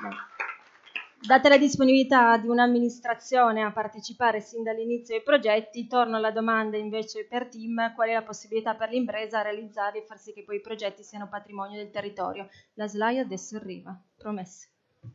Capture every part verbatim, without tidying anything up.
Data la disponibilità di un'amministrazione a partecipare sin dall'inizio ai progetti, torno alla domanda invece per Tim: qual è la possibilità per l'impresa a realizzare e far sì che poi i progetti siano patrimonio del territorio? La slide adesso arriva, promesso.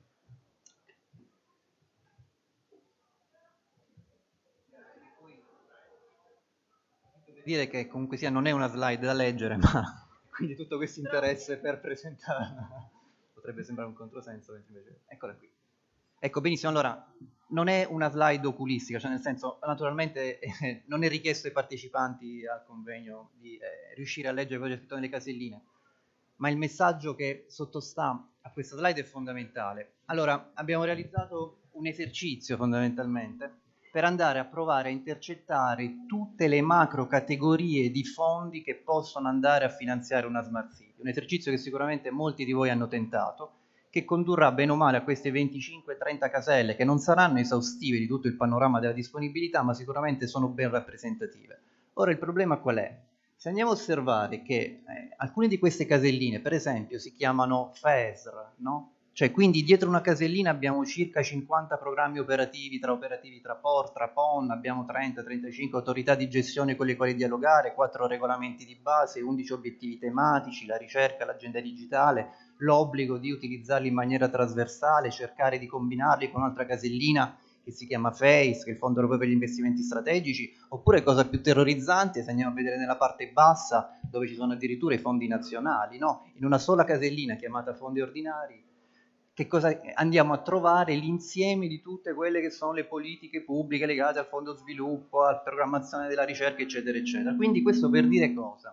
Dire che comunque sia non è una slide da leggere, ma quindi tutto questo interesse per presentarla potrebbe sembrare un controsenso, invece eccola qui. Ecco, benissimo, allora non è una slide oculistica, cioè nel senso, naturalmente eh, non è richiesto ai partecipanti al convegno di eh, riuscire a leggere quello che c'è scritto nelle caselline, ma il messaggio che sottostà a questa slide è fondamentale. Allora, abbiamo realizzato un esercizio fondamentalmente per andare a provare a intercettare tutte le macro categorie di fondi che possono andare a finanziare una Smart City. Un esercizio che sicuramente molti di voi hanno tentato, che condurrà bene o male a queste venticinque trenta caselle, che non saranno esaustive di tutto il panorama della disponibilità, ma sicuramente sono ben rappresentative. Ora il problema qual è? Se andiamo a osservare che eh, alcune di queste caselline, per esempio, si chiamano F E S R, no? Cioè, quindi dietro una casellina abbiamo circa cinquanta programmi operativi, tra operativi tra P O R, tra P O N, abbiamo trenta trentacinque autorità di gestione con le quali dialogare, quattro regolamenti di base, undici obiettivi tematici, la ricerca, l'agenda digitale, l'obbligo di utilizzarli in maniera trasversale, cercare di combinarli con un'altra casellina che si chiama FACE, che è il Fondo Europeo per gli Investimenti Strategici, oppure cosa più terrorizzante, se andiamo a vedere nella parte bassa, dove ci sono addirittura i fondi nazionali, no? In una sola casellina chiamata fondi ordinari, che cosa andiamo a trovare? L'insieme di tutte quelle che sono le politiche pubbliche legate al fondo sviluppo, alla programmazione della ricerca, eccetera, eccetera. Quindi questo per dire cosa?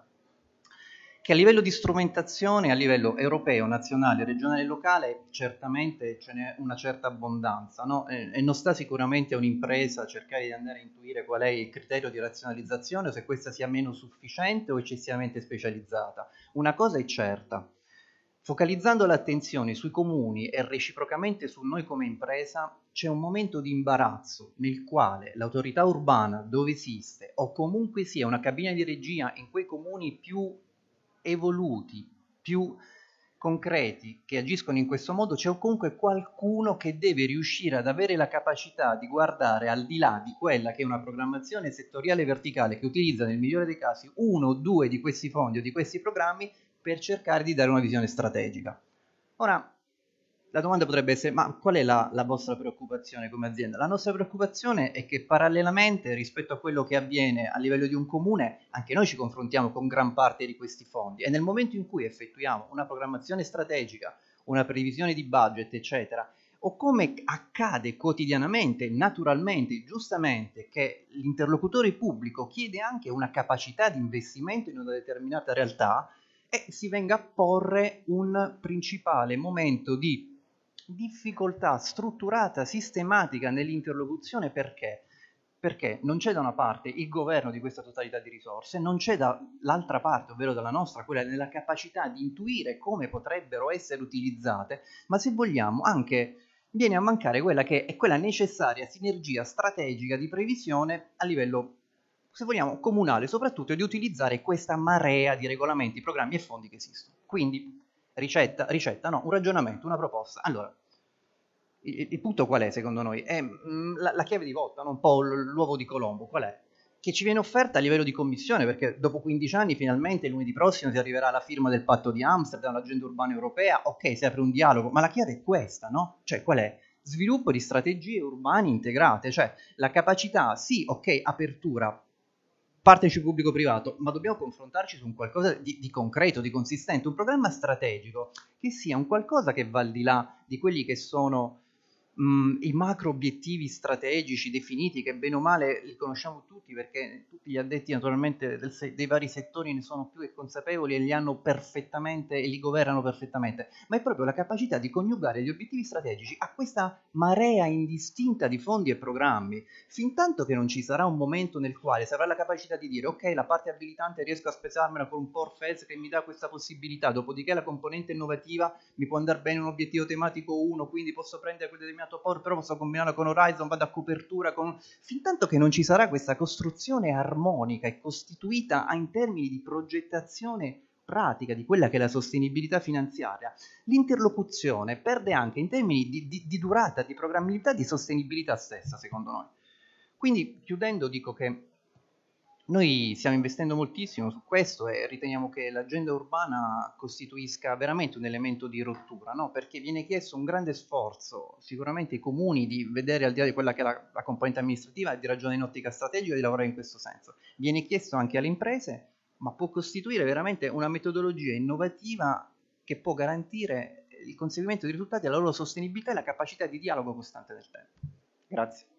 Che a livello di strumentazione, a livello europeo, nazionale, regionale e locale, certamente ce n'è una certa abbondanza, no? E, e non sta sicuramente a un'impresa cercare di andare a intuire qual è il criterio di razionalizzazione o se questa sia meno sufficiente o eccessivamente specializzata. Una cosa è certa: focalizzando l'attenzione sui comuni e reciprocamente su noi come impresa, c'è un momento di imbarazzo nel quale l'autorità urbana, dove esiste, o comunque sia una cabina di regia in quei comuni più evoluti, più concreti, che agiscono in questo modo, c'è comunque qualcuno che deve riuscire ad avere la capacità di guardare al di là di quella che è una programmazione settoriale verticale che utilizza nel migliore dei casi uno o due di questi fondi o di questi programmi per cercare di dare una visione strategica. Ora, la domanda potrebbe essere: ma qual è la, la vostra preoccupazione come azienda? La nostra preoccupazione è che parallelamente rispetto a quello che avviene a livello di un comune, anche noi ci confrontiamo con gran parte di questi fondi, e nel momento in cui effettuiamo una programmazione strategica, una previsione di budget, eccetera, o come accade quotidianamente, naturalmente, giustamente, che l'interlocutore pubblico chiede anche una capacità di investimento in una determinata realtà, e si venga a porre un principale momento di difficoltà strutturata, sistematica nell'interlocuzione. Perché? Perché non c'è da una parte il governo di questa totalità di risorse, non c'è dall'altra parte, ovvero dalla nostra, quella nella capacità di intuire come potrebbero essere utilizzate, ma se vogliamo anche viene a mancare quella che è quella necessaria sinergia strategica di previsione a livello, se vogliamo, comunale, soprattutto di utilizzare questa marea di regolamenti, programmi e fondi che esistono. Quindi, ricetta, ricetta, no, un ragionamento, una proposta. Allora, il, il punto qual è secondo noi? È mh, la, la chiave di volta, no? Un po' l'uovo di Colombo, qual è? Che ci viene offerta a livello di commissione, perché dopo quindici anni finalmente lunedì prossimo si arriverà alla firma del patto di Amsterdam, l'agenda urbana europea, ok, si apre un dialogo, ma la chiave è questa, no? Cioè qual è? Sviluppo di strategie urbane integrate, cioè la capacità, sì, ok, apertura, partnership pubblico-privato, ma dobbiamo confrontarci su un qualcosa di, di concreto, di consistente, un programma strategico che sia un qualcosa che va al di là di quelli che sono mh, i macro obiettivi strategici definiti, che bene o male li conosciamo tutti, perché tutti gli addetti naturalmente del se- dei vari settori ne sono più che consapevoli e li hanno perfettamente e li governano perfettamente, ma è proprio la capacità di coniugare gli obiettivi strategici a questa marea indistinta di fondi e programmi, fin tanto che non ci sarà un momento nel quale si avrà la capacità di dire ok, la parte abilitante riesco a spesarmela con un P O R F E S che mi dà questa possibilità, dopodiché la componente innovativa mi può andare bene un obiettivo tematico uno, quindi posso prendere quel determinato P O R, però posso combinarlo con Horizon, vado a copertura con... fin tanto che non ci sarà questa costruzione armonica e costituita in termini di progettazione pratica di quella che è la sostenibilità finanziaria, l'interlocuzione perde anche in termini di, di, di durata, di programmabilità, di sostenibilità stessa, secondo noi. Quindi, chiudendo, dico che noi stiamo investendo moltissimo su questo e riteniamo che l'agenda urbana costituisca veramente un elemento di rottura, no? Perché viene chiesto un grande sforzo, sicuramente ai comuni, di vedere al di là di quella che è la, la componente amministrativa e di ragionare in ottica strategica, di lavorare in questo senso. Viene chiesto anche alle imprese, ma può costituire veramente una metodologia innovativa che può garantire il conseguimento di risultati, la loro sostenibilità e la capacità di dialogo costante nel tempo. Grazie.